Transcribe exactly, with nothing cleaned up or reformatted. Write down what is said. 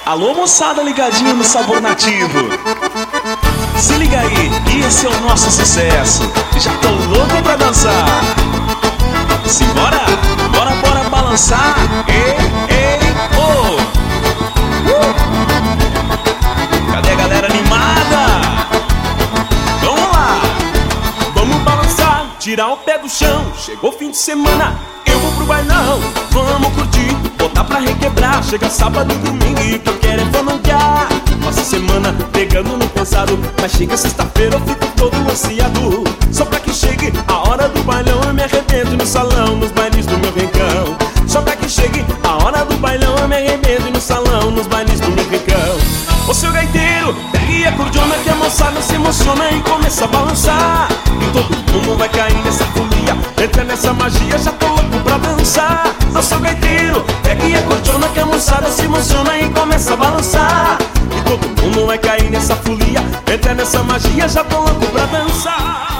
Alô, moçada ligadinha no Sabor Nativo. Se liga aí, esse é o nosso sucesso. Já tô louco pra dançar. Simbora, bora, bora balançar. Ei, ei, oh. uh. Cadê a galera animada? Vamos lá. Vamos balançar, tirar o pé do chão. Chegou fim de semana, eu vou pro bailão. Vamos curtir, botar pra requebrar. Chega sábado e domingo e o que eu quero é fananguear. Passa semana pegando no pesado, mas chega sexta-feira eu fico todo ansiado. Só pra que chegue a hora do bailão eu me arrebento no salão, nos bailes do meu rincão. Só pra que chegue a hora do bailão eu me arrebento no salão, nos bailes do meu rincão. Ô seu gaiteiro, pegue a cordiona que a moçada se emociona e começa a balançar. E todo mundo vai cair nessa folia, entra nessa magia, já tô louco pra dançar. Ô seu gaiteiro, pegue a cordiona que a moçada se emociona e começa a balançar. E todo mundo vai cair nessa folia, entra nessa magia, já tô louco pra dançar.